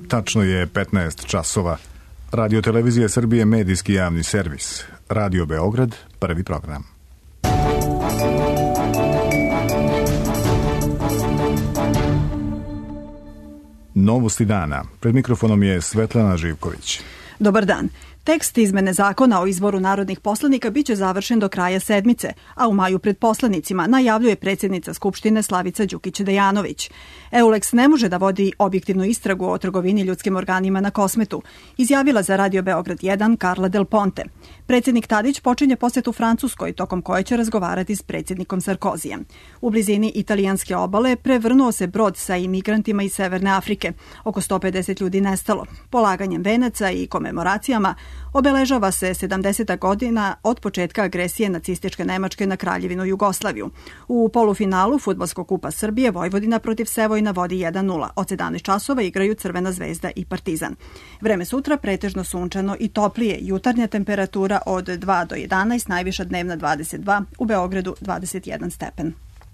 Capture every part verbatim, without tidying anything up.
Tačno je petnaest časova. Radio Televizija Srbije, medijski javni servis. Radio Beograd, prvi program. Novosti dana. Pred mikrofonom je Svetlana Živković. Dobar dan. Tekst izmene zakona o izboru narodnih poslanika biće završen do kraja sedmice, a u maju pred poslanicima najavljuje predsjednica Skupštine Slavica Đukić Dejanović. Euleks ne može da vodi objektivnu istragu o trgovini ljudskim organima na Kosmetu, izjavila za Radio Beograd jedan Karla Del Ponte. Predsjednik Tadić počinje posjetu Francuskoj, tokom koje će razgovarati s predsjednikom Sarkozijem. U blizini italijanske obale prevrnuo se brod sa imigrantima iz Severne Afrike. Oko sto pedeset ljudi nestalo. Polaganjem venaca i komemoracijama obeležava se sedamdeseta godina od početka agresije nacističke Nemačke na Kraljevinu Jugoslaviju. U polufinalu Fudbalskog kupa Srbije Vojvodina protiv Sevojna vodi jedan nula. Od sedamnaest časova igraju Crvena zvezda i Partizan. Vreme sutra pretežno sunčano i toplije. Jutarnja temperatura od dva do jedanaest, najviša dnevna dvadeset dva, u Beogradu dvadeset jedan stepen.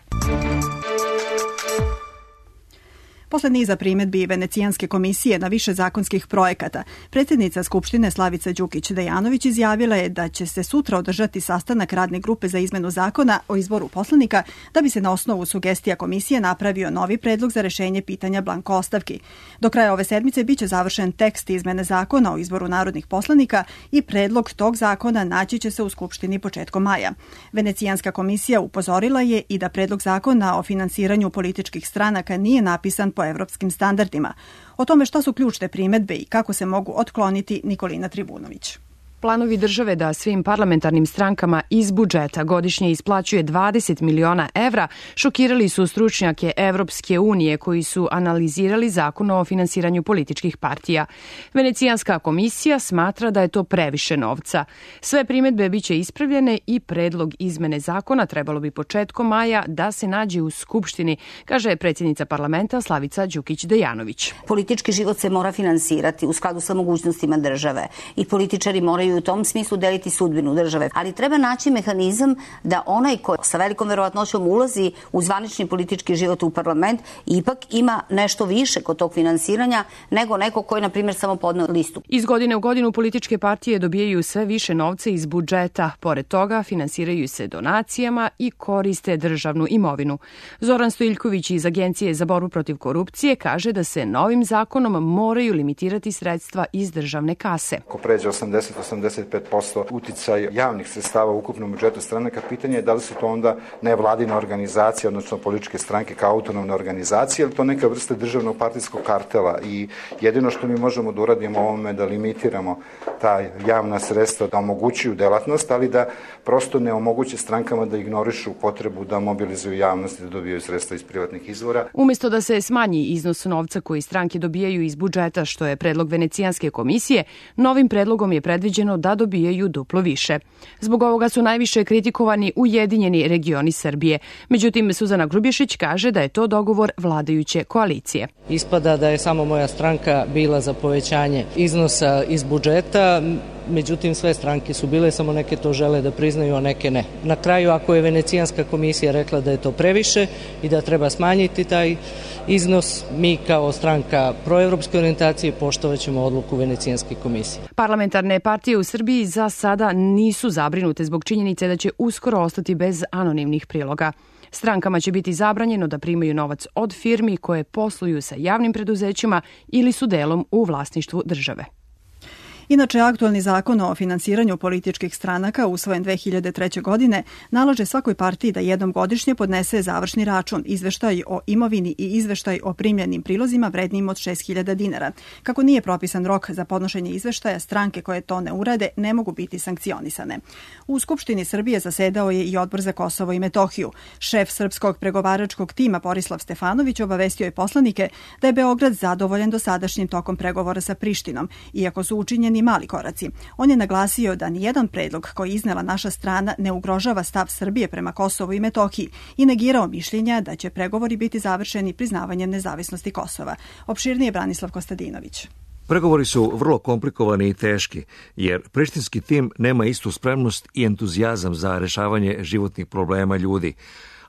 Posle niza primedbi Venecijanske komisije na više zakonskih projekata, predsjednica Skupštine Slavica Đukić Dejanović izjavila je da će se sutra održati sastanak radne grupe za izmenu zakona o izboru poslanika da bi se na osnovu sugestija komisije napravio novi predlog za rešenje pitanja blanko ostavki. Do kraja ove sedmice biće završen tekst izmene zakona o izboru narodnih poslanika i predlog tog zakona naći će se u Skupštini početkom maja. Venecijanska komisija upozorila je i da predlog zakona o finansiranju političkih stranaka nije napisan po evropskim standardima. O tome šta su ključne primedbe i kako se mogu otkloniti, Nikolina Tribunović. Planovi države da svim parlamentarnim strankama iz budžeta godišnje isplaćuje dvadeset miliona evra šokirali su stručnjake Evropske unije koji su analizirali zakon o finansiranju političkih partija. Venecijanska komisija smatra da je to previše novca. Sve primedbe biće ispravljene i predlog izmene zakona trebalo bi početkom maja da se nađe u Skupštini, kaže predsjednica parlamenta Slavica Đukić Dejanović. Politički život se mora finansirati u skladu sa mogućnostima države i političari moraju u tom smislu deliti sudbinu države. Ali treba naći mehanizam da onaj ko sa velikom verovatnoćom ulazi u zvanični politički život u parlament ipak ima nešto više kod tog finansiranja nego neko ko je, na primjer, samo podneo listu. Iz godine u godinu političke partije dobijaju sve više novca iz budžeta. Pored toga, finansiraju se donacijama i koriste državnu imovinu. Zoran Stojiljković iz Agencije za borbu protiv korupcije kaže da se novim zakonom moraju limitirati sredstva iz državne kase. Ko pređe osamdeset do osamdeset pet posto uticaj javnih sredstava u ukupnom budžetu stranaka, pitanje je da li su to onda nevladine organizacije, odnosno političke stranke kao autonomne organizacije, ili to neka vrsta državnog partijskog kartela. I jedino što mi možemo da uradimo ovome da limitiramo ta javna sredstva, da omogućuju delatnost, ali da prosto ne omoguće strankama da ignorišu potrebu da mobilizuju javnost i da dobijaju sredstva iz privatnih izvora. Umjesto da se smanji iznos novca koji stranke dobijaju iz budžeta, što je predlog Venecijanske komisije, novim predlogom je predviđeno da dobijaju duplo više. Zbog ovoga su najviše kritikovani Ujedinjeni regioni Srbije. Međutim, Suzana Grubješić kaže da je to dogovor vladajuće koalicije. Ispada da je samo moja stranka bila za povećanje iznosa iz budžeta, međutim sve stranke su bile, samo neke to žele da priznaju, a neke ne. Na kraju, ako je Venecijanska komisija rekla da je to previše i da treba smanjiti taj iznos, mi kao stranka proevropske orijentacije poštovaćemo odluku Venecijanske komisije. Parlamentarne partije u Srbiji za sada nisu zabrinute zbog činjenice da će uskoro ostati bez anonimnih priloga. Strankama će biti zabranjeno da primaju novac od firmi koje posluju sa javnim preduzećima ili su delom u vlasništvu države. Inače, aktualni zakon o finansiranju političkih stranaka, usvojen dve hiljade treće. godine, nalaže svakoj partiji da jednom godišnje podnese završni račun, izveštaj o imovini i izveštaj o primljenim prilozima vrednijim od šest hiljada dinara. Kako nije propisan rok za podnošenje izveštaja, stranke koje to ne urade ne mogu biti sankcionisane. U Skupštini Srbije zasedao je i Odbor za Kosovo i Metohiju. Šef srpskog pregovaračkog tima Borislav Stefanović obavestio je poslanike da je Beograd zadovoljan dosadašnjim tokom pregovora sa Prištinom, iako su učinjeni mali koraci. On je naglasio da nijedan predlog koji je iznela naša strana ne ugrožava stav Srbije prema Kosovu i Metohiji i negirao mišljenja da će pregovori biti završeni priznavanjem nezavisnosti Kosova. Opširnije Branislav Kostadinović. Pregovori su vrlo komplikovani i teški, jer prištinski tim nema istu spremnost i entuzijazam za rešavanje životnih problema ljudi,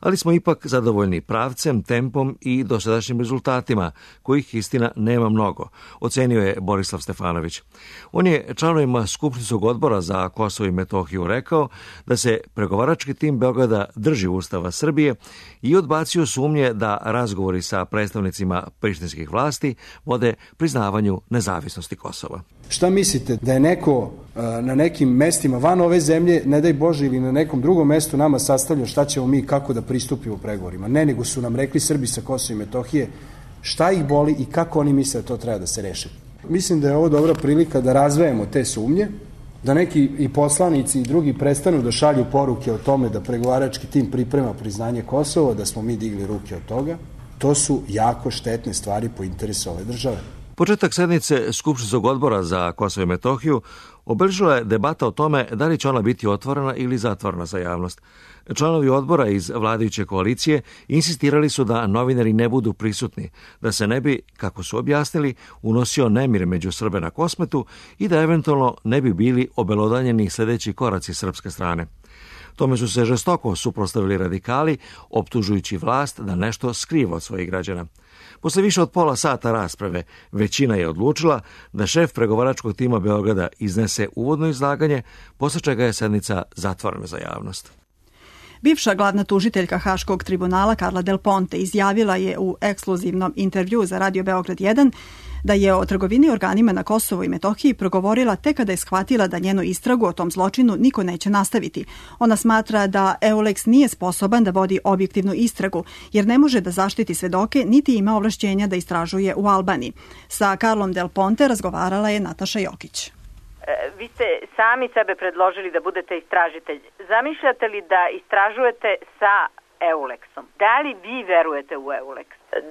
ali smo ipak zadovoljni pravcem, tempom i dosadašnjim rezultatima, kojih istina nema mnogo, ocenio je Borislav Stefanović. On je članovima Skupštinskog odbora za Kosovo i Metohiju rekao da se pregovarački tim Beograda drži Ustava Srbije i odbacio sumnje da razgovori sa predstavnicima prištinskih vlasti vode priznavanju nezavisnosti Kosova. Šta mislite, da je neko na nekim mestima van ove zemlje, ne daj Bože, ili na nekom drugom mestu nama sastavljao šta ćemo mi kako da pristupimo pregovorima? Ne, nego su nam rekli Srbi sa Kosova i Metohije šta ih boli i kako oni misle da to treba da se reši. Mislim da je ovo dobra prilika da razvejemo te sumnje, da neki i poslanici i drugi prestanu da šalju poruke o tome da pregovarački tim priprema priznanje Kosova, da smo mi digli ruke od toga. To su jako štetne stvari po interesu ove države. Početak sednice Skupštinskog odbora za Kosovo i Metohiju obeležila je debata o tome da li će ona biti otvorena ili zatvorena za javnost. Članovi odbora iz vladajuće koalicije insistirali su da novinari ne budu prisutni, da se ne bi, kako su objasnili, unosio nemir među Srbe na Kosmetu i da eventualno ne bi bili obelodanjeni sledeći koraci srpske strane. Tome su se žestoko suprotstavili radikali, optužujući vlast da nešto skriva od svojih građana. Posle više od pola sata rasprave, većina je odlučila da šef pregovaračkog tima Beograda iznese uvodno izlaganje, posle čega je sednica zatvorena za javnost. Bivša glavna tužiteljka Haškog tribunala Karla Del Ponte izjavila je u ekskluzivnom intervju za Radio Beograd jedan da je o trgovini organima na Kosovu i Metohiji progovorila tek kada je shvatila da njenu istragu o tom zločinu niko neće nastaviti. Ona smatra da Eulex nije sposoban da vodi objektivnu istragu, jer ne može da zaštiti svedoke, niti ima ovlašćenja da istražuje u Albaniji. Sa Karlom Del Ponte razgovarala je Nataša Jokić. Vi ste sami sebe predložili da budete istražitelj. Zamišljate li da istražujete sa Eulexom? Da li vi verujete u Eulex?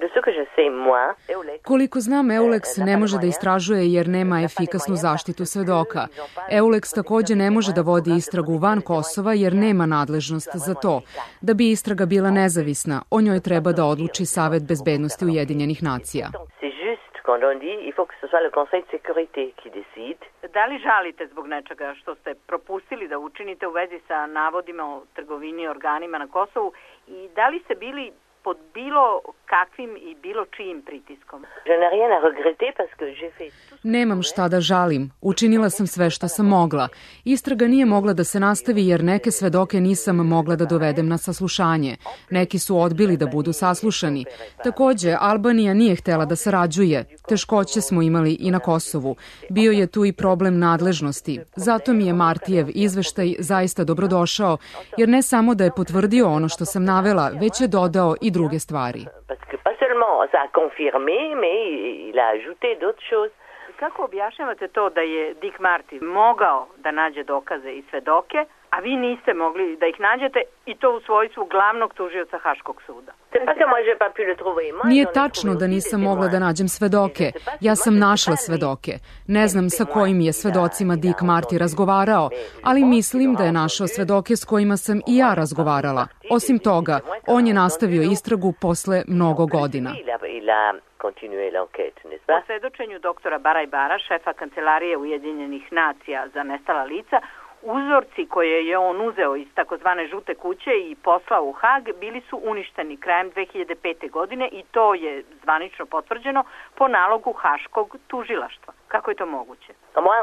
Koliko znam, Eulex ne može da istražuje jer nema efikasnu zaštitu svedoka. Eulex takođe ne može da vodi istragu van Kosova jer nema nadležnost za to. Da bi istraga bila nezavisna, o njoj treba da odluči Savet bezbednosti Ujedinjenih nacija. Da li žalite zbog nečega što ste propustili da učinite u vezi sa navodima o trgovini organima na Kosovu i da li ste bili pod bilo kakvim i bilo čijim pritiskom? Nemam šta da žalim. Učinila sam sve što sam mogla. Istraga nije mogla da se nastavi jer neke svedoke nisam mogla da dovedem na saslušanje. Neki su odbili da budu saslušani. Takođe, Albanija nije htela da sarađuje. Teškoće smo imali i na Kosovu. Bio je tu i problem nadležnosti. Zato mi je Martijev izveštaj zaista dobrodošao, jer ne samo da je potvrdio ono što sam navela, već je dodao i druge stvari. Kako objašnjavate to da je Dick Marty mogao da nađe dokaze i svedoke, a vi niste mogli da ih nađete i to u svojstvu glavnog tužioca Haškog suda? Nije tačno da nisam mogla da nađem svedoke. Ja sam našla svedoke. Ne znam sa kojim je svedocima Dick Marty razgovarao, ali mislim da je našao svedoke s kojima sam i ja razgovarala. Osim toga, on je nastavio istragu posle mnogo godina. Po svedočenju doktora Barajbara, šefa Kancelarije Ujedinjenih nacija za nestala lica, uzorci koje je on uzeo iz takozvane žute kuće i poslao u Hag bili su uništeni krajem dve hiljade pete. godine i to je zvanično potvrđeno po nalogu Haškog tužilaštva. Kako je to moguće?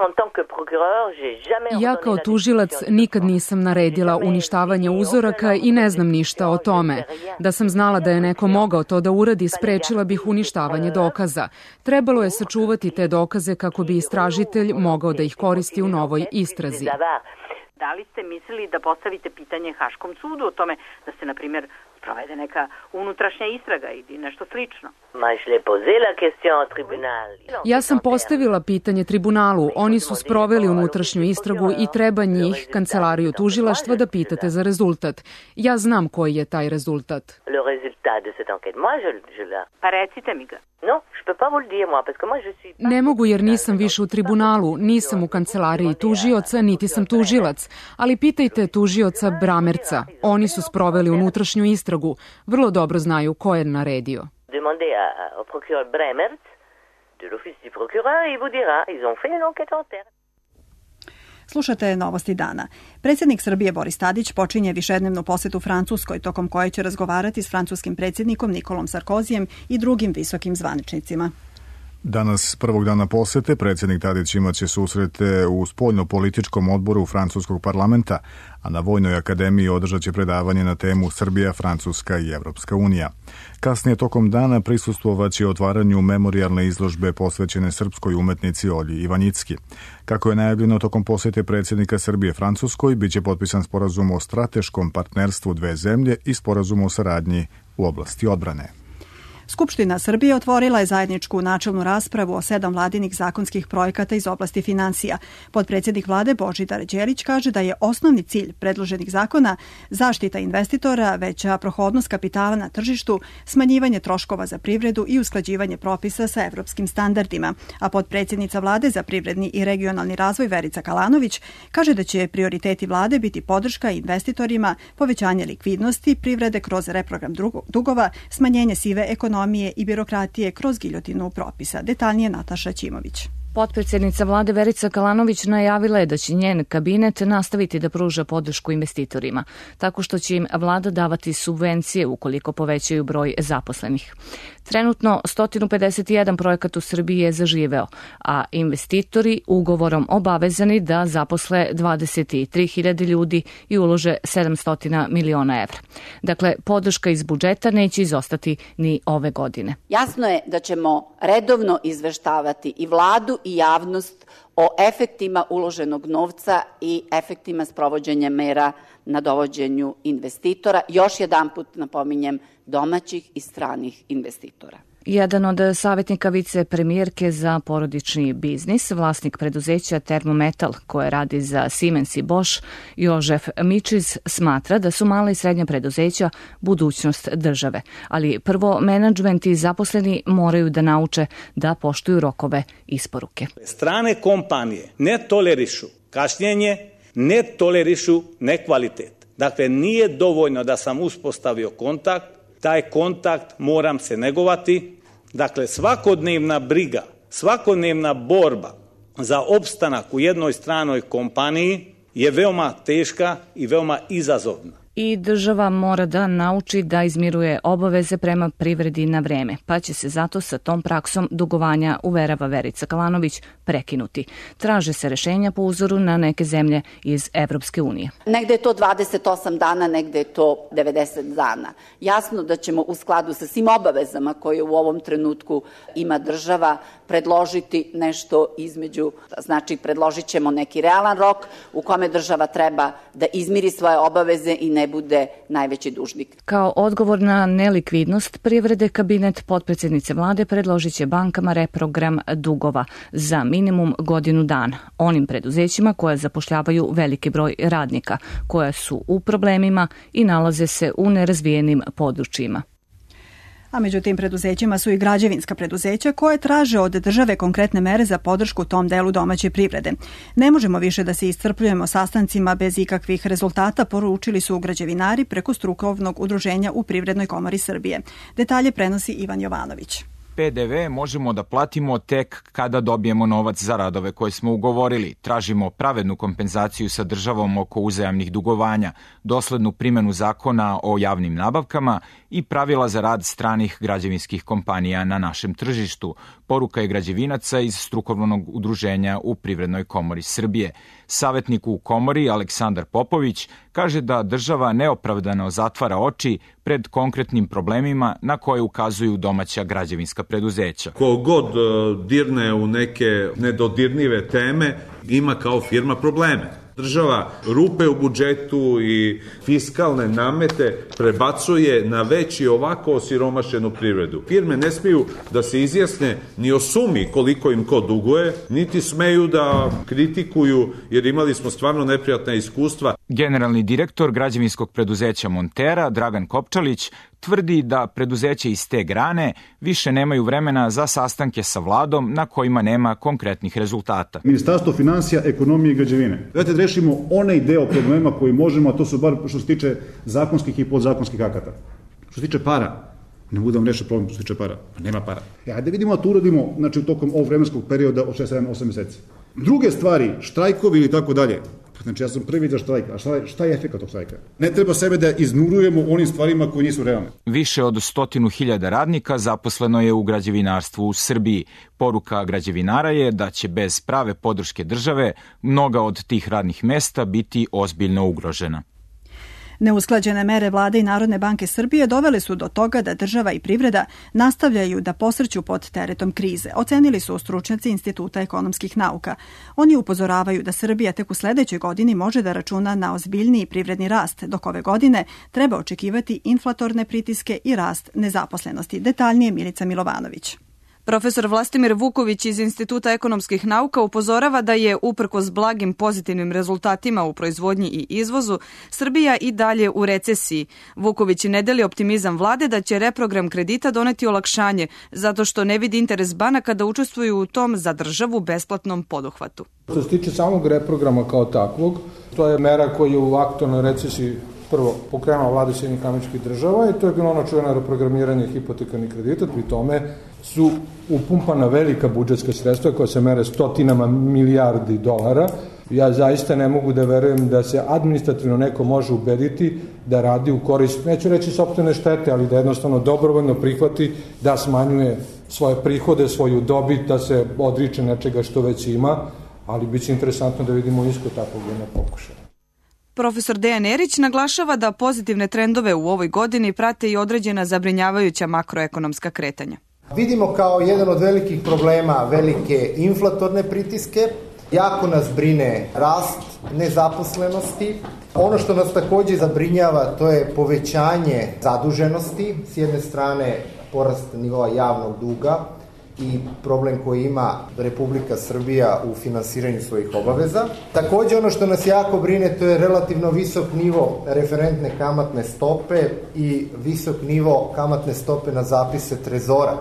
Ja kao tužilac nikad nisam naredila uništavanje uzoraka i ne znam ništa o tome. Da sam znala da je neko mogao to da uradi, sprečila bih uništavanje dokaza. Trebalo je sačuvati te dokaze kako bi istražitelj mogao da ih koristi u novoj istrazi. Da li ste mislili da postavite pitanje Haškom sudu o tome da se, na primjer, provede neka unutrašnja istraga ili nešto slično? Ja sam postavila pitanje tribunalu. Oni su sproveli unutrašnju istragu i treba njih, kancelariju tužilaštva, da pitate za rezultat. Ja znam koji je taj rezultat. Pa recite mi ga. Ne mogu jer nisam više u tribunalu, nisam u kancelariji tužioca, niti sam tužilac, ali pitajte tužioca Bramerca. Oni su sproveli unutrašnju istragu. Vrlo dobro znaju ko je naredio. Slušate Novosti dana. Predsjednik Srbije Boris Tadić počinje višednevnu posetu Francuskoj, tokom koje će razgovarati s francuskim predsjednikom Nikolom Sarkozijem i drugim visokim zvaničnicima. Danas, prvog dana posete, predsjednik Tadić imaće susrete u spoljno-političkom odboru francuskog parlamenta, a na Vojnoj akademiji održat će predavanje na temu Srbija, Francuska i Evropska unija. Kasnije tokom dana prisustvovaće otvaranju memorijalne izložbe posvećene srpskoj umetnici Olji Ivanjicki. Kako je najavljeno tokom posete predsjednika Srbije Francuskoj, biće potpisan sporazum o strateškom partnerstvu dve zemlje i sporazum o saradnji u oblasti odbrane. Skupština Srbije otvorila je zajedničku načelnu raspravu o sedam vladinih zakonskih projekata iz oblasti finansija. Potpredsjednik vlade Božidar Đelić kaže da je osnovni cilj predloženih zakona zaštita investitora, veća prohodnost kapitala na tržištu, smanjivanje troškova za privredu i usklađivanje propisa sa evropskim standardima. A potpredsjednica vlade za privredni i regionalni razvoj Verica Kalanović kaže da će prioriteti vlade biti podrška investitorima, povećanje likvidnosti privrede kroz reprogram dugova, smanjenje sive ekonomije i birokratije kroz giljotinu propisa. Detaljnije Nataša Ćimović. Potpredsjednica vlade Verica Kalanović najavila je da će njen kabinet nastaviti da pruža podršku investitorima, tako što će im vlada davati subvencije ukoliko povećaju broj zaposlenih. Trenutno sto pedeset jedan projekat u Srbiji je zaživeo, a investitori ugovorom obavezani da zaposle dvadeset tri hiljade ljudi i ulože sedamsto miliona evra. Dakle, podrška iz budžeta neće izostati ni ove godine. Jasno je da ćemo redovno izveštavati i vladu i javnost o efektima uloženog novca i efektima sprovođenja mera na dovođenju investitora. Još jedan put napominjem, domaćih i stranih investitora. Jedan od savjetnika vicepremijerke za porodični biznis, vlasnik preduzeća Termometal koje radi za Siemens i Bosch, Jožef Mičiz, smatra da su mala i srednja preduzeća budućnost države, ali prvo menadžment i zaposleni moraju da nauče da poštuju rokove isporuke. Strane kompanije ne tolerišu kašnjenje, ne tolerišu nekvalitet. Dakle, nije dovoljno da sam uspostavio kontakt, taj kontakt moram se negovati. Dakle, svakodnevna briga, svakodnevna borba za opstanak u jednoj stranoj kompaniji je veoma teška i veoma izazovna. I država mora da nauči da izmiruje obaveze prema privredi na vreme, pa će se zato sa tom praksom dugovanja, uverava Verica Kalanović, prekinuti. Traže se rešenja po uzoru na neke zemlje iz Evropske unije. Negde je to dvadeset osam dana, negde je to devedeset dana. Jasno da ćemo u skladu sa svim obavezama koje u ovom trenutku ima država predložiti nešto između, znači predložit ćemo neki realan rok u kome država treba da izmiri svoje obaveze i ne bude najveći dužnik. Kao odgovor na nelikvidnost privrede, kabinet potpredsjednice vlade predložit će bankama reprogram dugova za minimum godinu dana. Onim preduzećima koja zapošljavaju veliki broj radnika, koja su u problemima i nalaze se u nerazvijenim područjima. A među tim preduzećima su i građevinska preduzeća koje traže od države konkretne mere za podršku tom delu domaće privrede. Ne možemo više da se iscrpljujemo sastancima bez ikakvih rezultata, poručili su građevinari preko strukovnog udruženja u Privrednoj komori Srbije. Detalje prenosi Ivan Jovanović. P D V možemo da platimo tek kada dobijemo novac za radove koje smo ugovorili. Tražimo pravednu kompenzaciju sa državom oko uzajamnih dugovanja, doslednu primjenu zakona o javnim nabavkama i pravila za rad stranih građevinskih kompanija na našem tržištu. Poruka je građevinaca iz strukovnog udruženja u Privrednoj komori Srbije. Savetnik u komori Aleksandar Popović kaže da država neopravdano zatvara oči pred konkretnim problemima na koje ukazuju domaća građevinska preduzeća. Ko god dirne u neke nedodirnive teme ima kao firma probleme. Država rupe u budžetu i fiskalne namete prebacuje na već i ovako osiromašenu privredu. Firme ne smiju da se izjasne ni o sumi koliko im ko duguje, niti smeju da kritikuju, jer imali smo stvarno neprijatna iskustva. Generalni direktor građevinskog preduzeća Montera, Dragan Kopčalić, tvrdi da preduzeće iz te grane više nemaju vremena za sastanke sa vladom na kojima nema konkretnih rezultata. Ministarstvo finansija, ekonomije i građevine. Dajte da rešimo onaj deo problema koji možemo, a to su bar što se tiče zakonskih i podzakonskih akata. Što se tiče para, ne budemo rešiti problem što se tiče para. Nema para. Ja, da vidimo da to uradimo, znači u tokom ovog vremenskog perioda od šest, sedam, osam meseci. Druge stvari, štrajkovi ili tako dalje, znači ja sam prvi za štrajk, a šta je, šta je efekt tog štrajka? Ne treba sebe da iznurujemo onim stvarima koji nisu realne. Više od stotinu hiljada radnika zaposleno je u građevinarstvu u Srbiji. Poruka građevinara je da će bez prave podrške države mnoga od tih radnih mesta biti ozbiljno ugrožena. Neusklađene mere vlade i Narodne banke Srbije dovele su do toga da država i privreda nastavljaju da posrću pod teretom krize, ocenili su stručnjaci Instituta ekonomskih nauka. Oni upozoravaju da Srbija tek u sledećoj godini može da računa na ozbiljniji privredni rast, dok ove godine treba očekivati inflatorne pritiske i rast nezaposlenosti. Detaljnije Milica Milovanović. Profesor Vlastimir Vuković iz Instituta ekonomskih nauka upozorava da je, uprkos blagim pozitivnim rezultatima u proizvodnji i izvozu, Srbija i dalje u recesiji. Vuković ne deli optimizam vlade da će reprogram kredita doneti olakšanje, zato što ne vidi interes banaka da učestvuju u tom za državu besplatnom poduhvatu. Što se tiče samog reprograma kao takvog, to je mera koja je u aktualnoj recesiji prvo pokrenula vlada Sjedinjenih Američkih Država i to je bilo ono čuveno reprogramiranje hipotekarnih kredita. Pri tome su upumpana velika budžetska sredstva koja se mere stotinama milijardi dolara. Ja zaista ne mogu da verujem da se administrativno neko može ubediti da radi u korist, neću reći sopstvene štete, ali da jednostavno dobrovoljno prihvati da smanjuje svoje prihode, svoju dobit, da se odriče nečega što već ima, ali bit će interesantno da vidimo isko takvog jednog pokušaja. Profesor Dejan Erić naglašava da pozitivne trendove u ovoj godini prate i određena zabrinjavajuća makroekonomska kretanja. Vidimo kao jedan od velikih problema velike inflatorne pritiske. Jako nas brine rast nezaposlenosti. Ono što nas takođe zabrinjava to je povećanje zaduženosti. S jedne strane porast nivoa javnog duga i problem koji ima Republika Srbija u finansiranju svojih obaveza. Takođe ono što nas jako brine to je relativno visok nivo referentne kamatne stope i visok nivo kamatne stope na zapise trezora.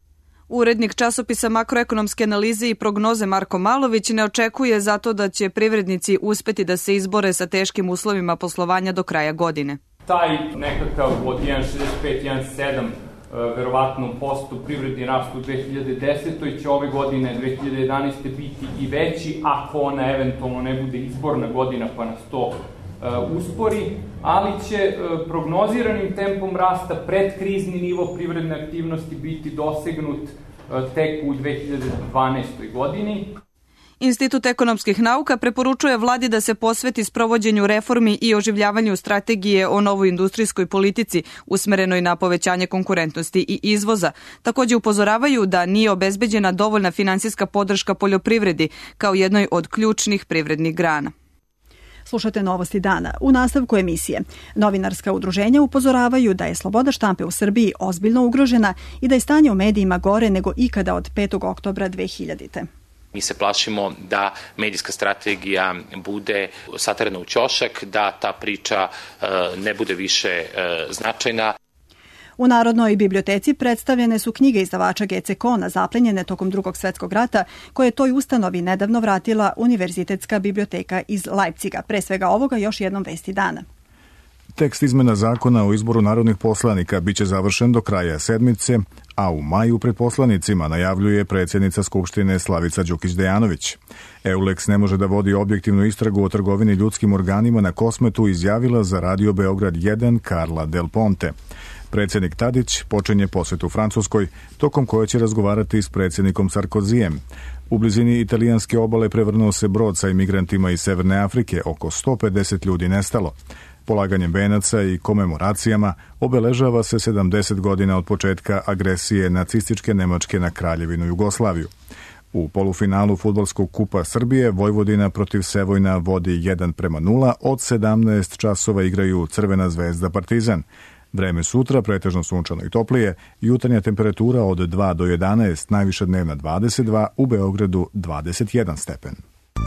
Urednik časopisa makroekonomske analize i prognoze Marko Malović ne očekuje zato da će privrednici uspeti da se izbore sa teškim uslovima poslovanja do kraja godine. Taj nekakav od jedan zarez šezdeset pet do jedan zarez sedam verovatno posto privredni rast u dve hiljade desetoj će ove godine, dve hiljade jedanaeste biti i veći, ako ona eventualno ne bude izborna godina pa nas to uh, uspori, ali će uh, prognoziranim tempom rasta predkrizni nivo privredne aktivnosti biti dosegnut uh, tek u dve hiljade dvanaestoj godini. Institut ekonomskih nauka preporučuje vladi da se posveti sprovođenju reformi i oživljavanju strategije o novoj industrijskoj politici usmerenoj na povećanje konkurentnosti i izvoza. Takođe upozoravaju da nije obezbeđena dovoljna finansijska podrška poljoprivredi kao jednoj od ključnih privrednih grana. Slušate Novosti dana. U nastavku emisije novinarska udruženja upozoravaju da je sloboda štampe u Srbiji ozbiljno ugrožena i da je stanje u medijima gore nego ikada od petog oktobra dve hiljadite. Mi se plašimo da medijska strategija bude saterana u ćošak, da ta priča ne bude više značajna. U Narodnoj biblioteci predstavljene su knjige izdavača G C Kona zaplenjene tokom Drugog svetskog rata, koje je toj ustanovi nedavno vratila Univerzitetska biblioteka iz Lajpciga. Pre svega ovoga još jednom vesti dana. Tekst izmena zakona o izboru narodnih poslanika biće završen do kraja sedmice, a u maju pred poslanicima najavljuje predsjednica Skupštine Slavica Đukić-Dejanović. Eulex ne može da vodi objektivnu istragu o trgovini ljudskim organima na Kosmetu, izjavila za Radio Beograd jedan Karla Del Ponte. Predsjednik Tadić počinje posjetu Francuskoj, tokom koje će razgovarati s predsjednikom Sarkozijem. U blizini italijanske obale prevrnuo se brod sa imigrantima iz Severne Afrike, oko sto pedeset ljudi nestalo. Polaganjem venaca i komemoracijama obeležava se sedamdeset godina od početka agresije nacističke Nemačke na Kraljevinu Jugoslaviju. U polufinalu Fudbalskog kupa Srbije Vojvodina protiv Sevojna vodi jedan prema nula, od sedamnaest časova igraju Crvena zvezda Partizan. Vreme sutra pretežno sunčano i toplije, jutarnja temperatura od dva do jedanaest, najviša dnevna dvadeset dva, u Beogradu dvadeset jedan stepen.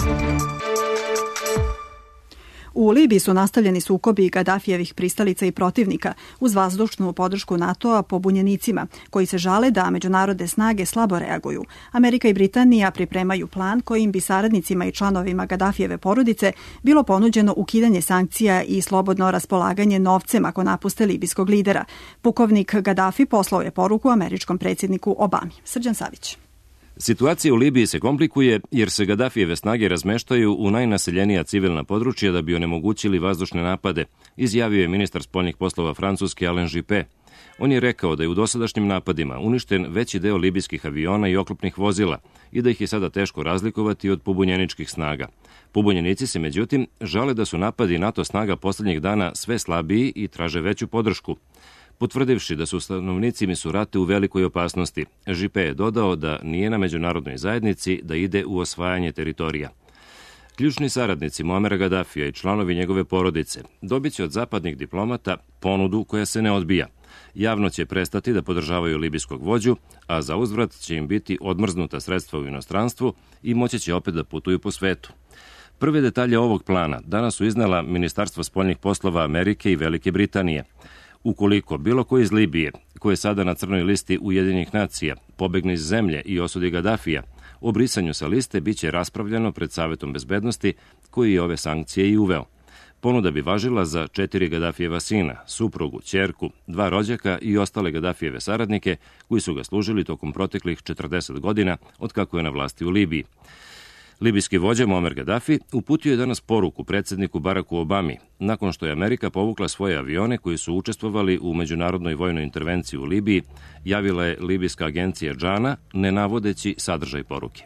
U Libiji su nastavljeni sukobi Gadafijevih pristalica i protivnika uz vazdušnu podršku NATO-a pobunjenicima, koji se žale da međunarodne snage slabo reaguju. Amerika i Britanija pripremaju plan kojim bi saradnicima i članovima Gadafijeve porodice bilo ponuđeno ukidanje sankcija i slobodno raspolaganje novcem ako napuste libijskog lidera. Pukovnik Gadafi poslao je poruku američkom predsjedniku Obami. Srđan Savić. Situacija u Libiji se komplikuje jer se Gadafijeve snage razmeštaju u najnaseljenija civilna područja da bi onemogućili vazdušne napade, izjavio je ministar spoljnih poslova Francuske Alain Juppé. On je rekao da je u dosadašnjim napadima uništen veći deo libijskih aviona i oklopnih vozila i da ih je sada teško razlikovati od pobunjeničkih snaga. Pobunjenici se, međutim, žale da su napadi NATO snaga poslednjih dana sve slabiji i traže veću podršku. Potvrdivši da su stanovnici Misurate u velikoj opasnosti, Juppé je dodao da nije na međunarodnoj zajednici da ide u osvajanje teritorija. Ključni saradnici Muamera Gadafija i članovi njegove porodice dobit će od zapadnih diplomata ponudu koja se ne odbija. Javno će prestati da podržavaju libijskog vođu, a za uzvrat će im biti odmrznuta sredstva u inostranstvu i moći će opet da putuju po svetu. Prve detalje ovog plana danas su iznala Ministarstvo spoljnih poslova Amerike i Velike Britanije. Ukoliko bilo ko iz Libije, ko je sada na crnoj listi Ujedinjenih nacija, pobegne iz zemlje i osudi Gadafija, o brisanju sa liste biće raspravljeno pred Savetom bezbednosti koji je ove sankcije i uveo. Ponuda bi važila za četiri Gadafijeva sina, suprugu, ćerku, dva rođaka i ostale Gadafijeve saradnike koji su ga služili tokom proteklih četrdeset godina od kako je na vlasti u Libiji. Libijski vođa Muamer Gaddafi uputio je danas poruku predsjedniku Baracku Obami nakon što je Amerika povukla svoje avione koji su učestvovali u međunarodnoj vojnoj intervenciji u Libiji, javila je libijska agencija Džana, ne navodeći sadržaj poruke.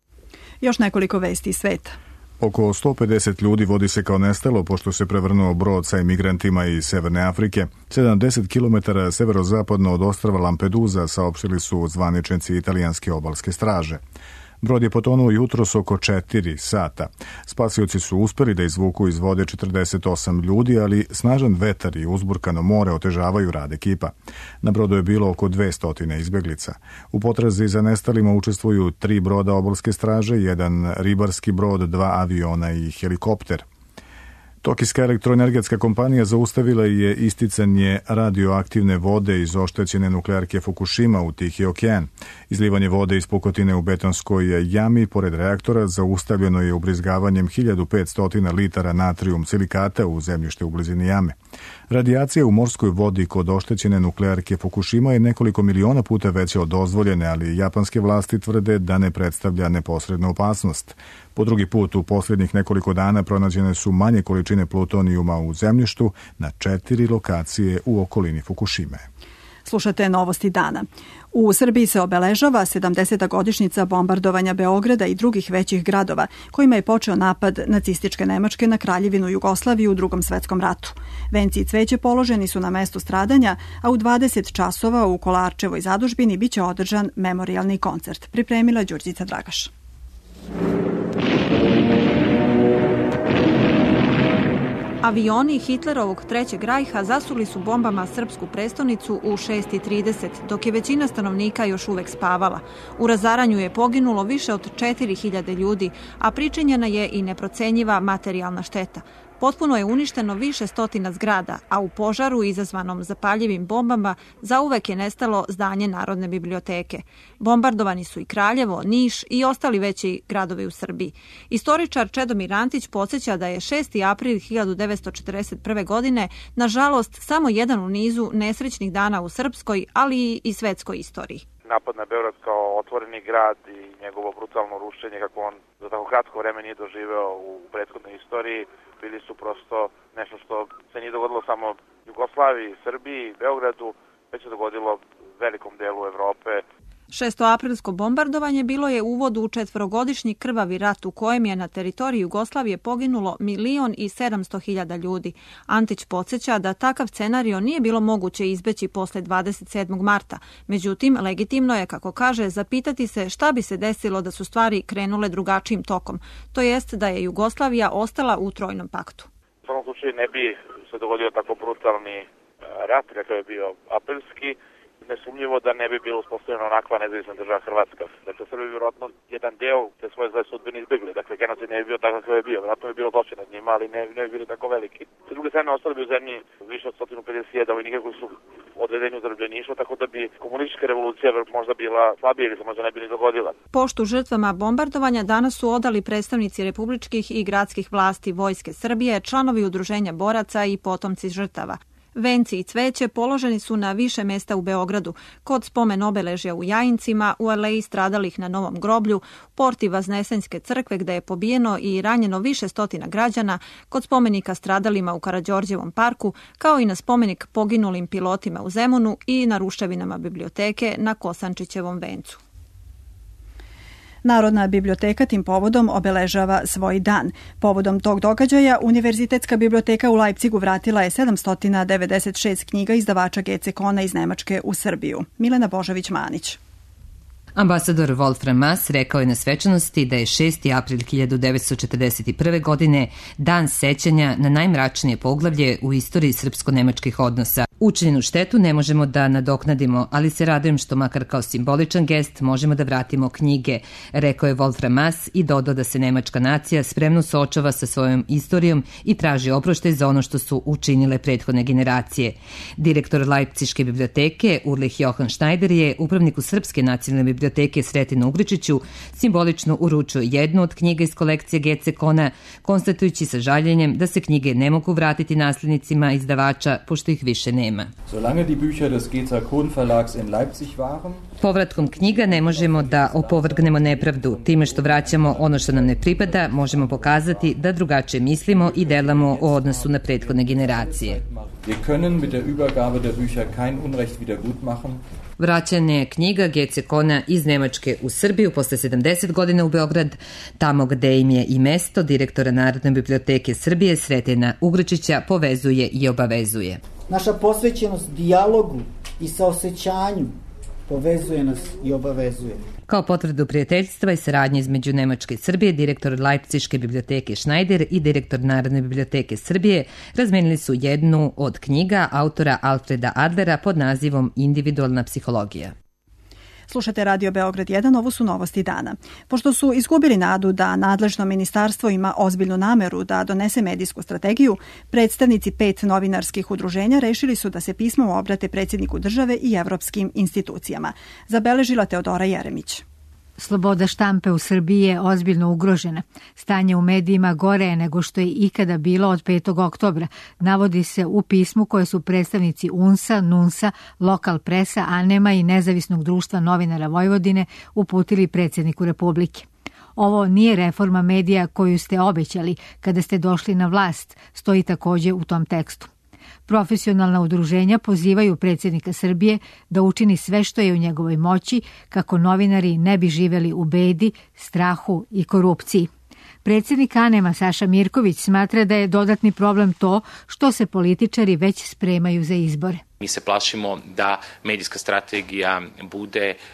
Još nekoliko vesti iz sveta. Oko sto pedeset ljudi vodi se kao nestalo pošto se prevrnuo brod sa imigrantima iz Severne Afrike. sedamdeset kilometara severozapadno od ostrva Lampedusa, saopštili su zvaničnici italijanske obalske straže. Brod je potonuo jutros oko četiri sata. Spasioci su uspeli da izvuku iz vode četrdeset osam ljudi, ali snažan vetar i uzburkano more otežavaju rad ekipa. Na brodu je bilo oko dvesta izbeglica. U potrazi za nestalima učestvuju tri broda obalske straže, jedan ribarski brod, dva aviona i helikopter. Tokijska elektroenergetska kompanija zaustavila je isticanje radioaktivne vode iz oštećene nuklearke Fukushima u Tihi okean. Izlivanje vode iz pukotine u betonskoj jami pored reaktora zaustavljeno je ubrizgavanjem hiljadu petsto litara natrijum silikata u zemljište u blizini jame. Radijacija u morskoj vodi kod oštećene nuklearke Fukushima je nekoliko miliona puta veća od dozvoljene, ali japanske vlasti tvrde da ne predstavlja neposrednu opasnost. Po drugi put u posljednjih nekoliko dana pronađene su manje količine plutonijuma u zemljištu na četiri lokacije u okolini Fukushime. Slušate novosti dana. U Srbiji se obeležava sedamdeseta godišnjica bombardovanja Beograda i drugih većih gradova, kojima je počeo napad nacističke Nemačke na Kraljevinu Jugoslaviju u Drugom svetskom ratu. Venci i cveće položeni su na mestu stradanja, a u dvadeset časova u Kolarčevoj zadužbini biće održan memorijalni koncert. Pripremila Đurđica Dragaš. Avioni Hitlerovog Trećeg rajha zasuli su bombama srpsku prestonicu u šest i trideset, dok je većina stanovnika još uvek spavala. U razaranju je poginulo više od četiri hiljade ljudi, a pričinjena je i neprocenjiva materijalna šteta. Potpuno je uništeno više stotina zgrada, a u požaru izazvanom zapaljivim bombama zauvek je nestalo zdanje Narodne biblioteke. Bombardovani su i Kraljevo, Niš i ostali veći gradovi u Srbiji. Istoričar Čedomir Antić podsjeća da je šesti april hiljadu devetsto četrdeset prve. godine, nažalost, samo jedan u nizu nesrećnih dana u srpskoj, ali i svetskoj istoriji. Napad na Beograd kao otvoreni grad i njegovo brutalno rušenje, kako on za tako kratko vreme nije doživeo u prethodnoj istoriji, bili su prosto nešto što se nije dogodilo samo Jugoslaviji, Srbiji, Beogradu, već se dogodilo velikom delu Evrope. Šestoaprilsko bombardovanje bilo je uvod u četvorogodišnji krvavi rat u kojem je na teritoriji Jugoslavije poginulo milion i sedamsto hiljada ljudi. Antić podsjeća da takav scenario nije bilo moguće izbeći posle dvadeset sedmog marta. Međutim, legitimno je, kako kaže, zapitati se šta bi se desilo da su stvari krenule drugačijim tokom, to jest da je Jugoslavija ostala u trojnom paktu. U svakom slučaju ne bi se dogodio tako brutalni rat, kakav je bio aprilski, nesumnjivo da ne bi bilo uspostavljeno onakva nezavisna država Hrvatska. Dakle, Srbi bi vjerojatno jedan deo te svoje zle sudbine izbjegli. Dakle, genocid ne bi bio takav kao je bio. Vjerojatno bi bilo zločin nad njima, ali ne, ne bi bili tako veliki. S druge strane, ostali bi u zemlji više od sto pedeset hiljada vojnika koji su odvedeni u zarobljeništvo, tako da bi komunistička revolucija možda bila slabija ili se možda ne bi ni dogodila. Poštu žrtvama bombardovanja danas su odali predstavnici republičkih i gradskih vlasti Vojske Srbije, članovi udruženja boraca i potomci žrtava. Venci i cveće položeni su na više mesta u Beogradu, kod spomen obeležja u Jajincima, u aleji stradalih na Novom groblju, porti Vaznesenjske crkve gde je pobijeno i ranjeno više stotina građana, kod spomenika stradalima u Karađorđevom parku, kao i na spomenik poginulim pilotima u Zemunu i na ruševinama biblioteke na Kosančićevom vencu. Narodna biblioteka tim povodom obeležava svoj dan. Povodom tog događaja Univerzitetska biblioteka u Lajpcigu vratila je sedamsto devedeset šest knjiga izdavača G C Kona iz Nemačke u Srbiju. Milena Božović-Manić. Ambasador Wolfram Maas rekao je na svečanosti da je šesti april hiljadu devetsto četrdeset prve. godine dan sećanja na najmračnije poglavlje u istoriji srpsko-nemačkih odnosa. Učinjenu štetu ne možemo da nadoknadimo, ali se radujem što makar kao simboličan gest možemo da vratimo knjige, rekao je Wolfram Maas i dodao da se nemačka nacija spremno suočava sa svojom istorijom i traži oproštaj za ono što su učinile prethodne generacije. Direktor Lajpciške biblioteke Ulrich Johann Schneider je upravniku Srpske nacionalne biblioteke Sretinu Ugričiću simbolično uručio jednu od knjiga iz kolekcije G C Kona, konstatujući sa žaljenjem da se knjige ne mogu vratiti naslednicima izdavača, pošto ih više nema. Povratkom knjiga ne možemo da opovrgnemo nepravdu. Time što vraćamo ono što nam ne pripada, možemo pokazati da drugačije mislimo i delamo o odnosu na prethodne generacije. Vraćanje knjiga G C Kona iz Nemačke u Srbiju posle sedamdeset godina u Beograd, tamo gde im je i mesto, direktora Narodne biblioteke Srbije Sretina Ugričića povezuje i obavezuje. Naša posvećenost dijalogu i saosećanju povezuje nas i obavezuje. Kao potvrdu prijateljstva i saradnje između Nemačke i Srbije, direktor Lajpciške biblioteke Schneider i direktor Narodne biblioteke Srbije razmenili su jednu od knjiga autora Alfreda Adlera pod nazivom Individualna psihologija. Slušate Radio Beograd jedan, ovo su novosti dana. Pošto su izgubili nadu da nadležno ministarstvo ima ozbiljnu nameru da donese medijsku strategiju, predstavnici pet novinarskih udruženja rešili su da se pismom obrate predsjedniku države i evropskim institucijama. Zabeležila Teodora Jeremić. Sloboda štampe u Srbiji je ozbiljno ugrožena. Stanje u medijima gore je nego što je ikada bilo od petog oktobra. Navodi se u pismu koje su predstavnici U N S A, N U N S A, Lokal presa, Anema i Nezavisnog društva novinara Vojvodine uputili predsjedniku Republike. Ovo nije reforma medija koju ste obećali kada ste došli na vlast, stoji takođe u tom tekstu. Profesionalna udruženja pozivaju predsjednika Srbije da učini sve što je u njegovoj moći kako novinari ne bi živeli u bedi, strahu i korupciji. Predsjednik Anema Saša Mirković smatra da je dodatni problem to što se političari već spremaju za izbore. Mi se plašimo da medijska strategija bude e,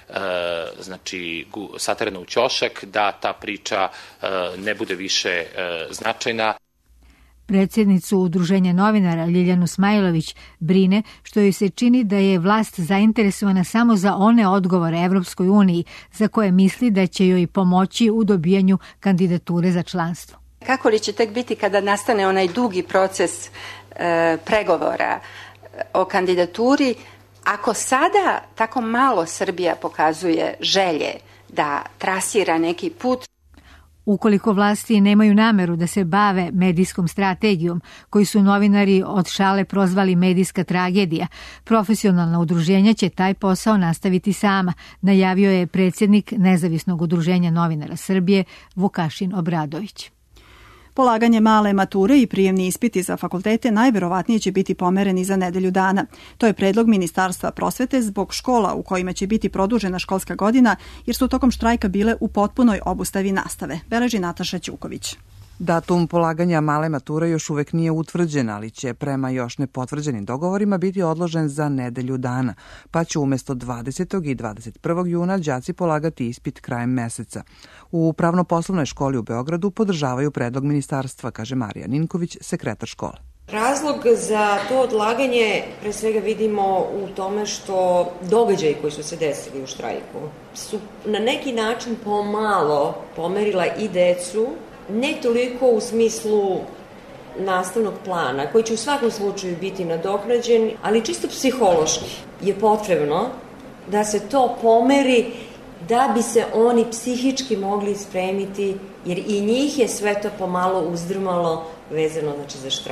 znači, saterana u ćošak, da ta priča e, ne bude više e, značajna. Predsjednicu Udruženja novinara Ljiljanu Smajlović brine što joj se čini da je vlast zainteresovana samo za one odgovore Evropskoj uniji za koje misli da će joj pomoći u dobijanju kandidature za članstvo. Kako li će tek biti kada nastane onaj dugi proces e, pregovora o kandidaturi, ako sada tako malo Srbija pokazuje želje da trasira neki put? Ukoliko vlasti nemaju nameru da se bave medijskom strategijom, koju su novinari od šale prozvali medijska tragedija, profesionalna udruženja će taj posao nastaviti sama, najavio je predsjednik Nezavisnog udruženja novinara Srbije Vukašin Obradović. Polaganje male mature i prijemni ispiti za fakultete najverovatnije će biti pomereni za nedelju dana. To je predlog Ministarstva prosvete zbog škola u kojima će biti produžena školska godina jer su tokom štrajka bile u potpunoj obustavi nastave. Beleži Nataša Ćuković. Datum polaganja male mature još uvek nije utvrđen, ali će prema još nepotvrđenim dogovorima biti odložen za nedelju dana, pa će umesto dvadesetog i dvadeset prvog juna đaci polagati ispit krajem meseca. U Pravno-poslovnoj školi u Beogradu podržavaju predlog ministarstva, kaže Marija Ninković, sekretar škole. Razlog za to odlaganje pre svega vidimo u tome što događaji koji su se desili u štrajku su na neki način pomalo pomerila i decu, ne toliko u smislu nastavnog plana, koji će u svakom slučaju biti nadoknađen, ali čisto psihološki je potrebno da se to pomeri da bi se oni psihički mogli spremiti, jer i njih je sve to pomalo uzdrmalo vezano znači za štrajk.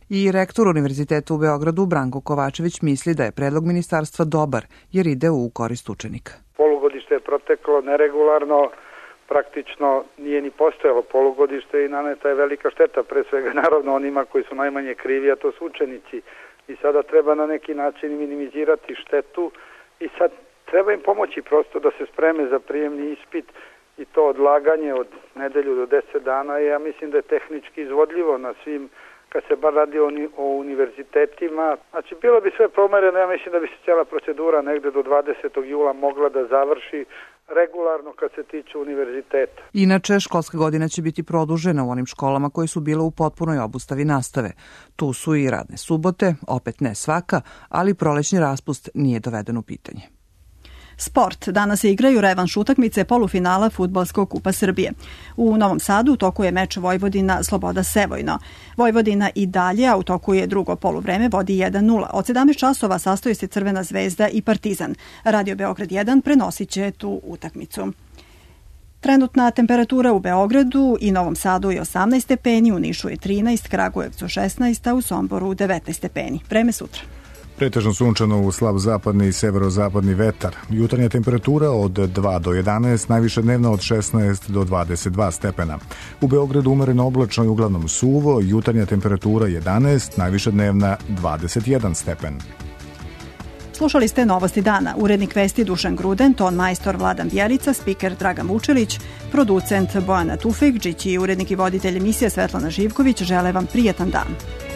I rektor Univerziteta u Beogradu Branko Kovačević misli da je predlog ministarstva dobar jer ide u korist učenika. Polugodište je proteklo neregularno, praktično nije ni postojalo polugodište i naneta je velika šteta, pre svega naravno onima koji su najmanje krivi, a to su učenici. I sada treba na neki način minimizirati štetu i sad treba im pomoći prosto da se spreme za prijemni ispit i to odlaganje od nedelju do deset dana je, ja mislim da je tehnički izvodljivo na svim, kad se bar radi o, o univerzitetima. Znači, bilo bi sve promereno, ja mislim da bi se cijela procedura negde do dvadesetog jula mogla da završi regularno kad se tiče univerziteta. Inače, školska godina će biti produžena u onim školama koje su bile u potpunoj obustavi nastave. Tu su i radne subote, opet ne svaka, ali prolećni raspust nije doveden u pitanje. Sport. Danas se igraju revanš utakmice polufinala Fudbalskog kupa Srbije. U Novom Sadu u toku je meč Vojvodina Sloboda Sevojno. Vojvodina i dalje, a u toku je drugo poluvreme, vodi jedan nula. Od sedamnaest časova sastoji se Crvena zvezda i Partizan. Radio Beograd jedan prenosit će tu utakmicu. Trenutna temperatura u Beogradu i Novom Sadu je osamnaest stepeni, u Nišu je trinaest, Kragujevcu šesnaest, a u Somboru devetnaest stepeni. Vreme sutra. Pretežno sunčano u slab zapadni i severozapadni vetar. Jutarnja temperatura od dva do jedanaest, najviše dnevna od šesnaest do dvadeset dva stepena. U Beogradu umereno oblačno i uglavnom suvo, jutarnja temperatura jedanaest, najviše dnevna dvadeset jedan stepen. Slušali ste Novosti dana. Urednik vesti Dušan Gruden, ton majstor Vladan Bjelica, spiker Dragan Vučelić, producent Bojana Tufekđić i urednik i voditelj emisije Svetlana Živković žele vam prijetan dan.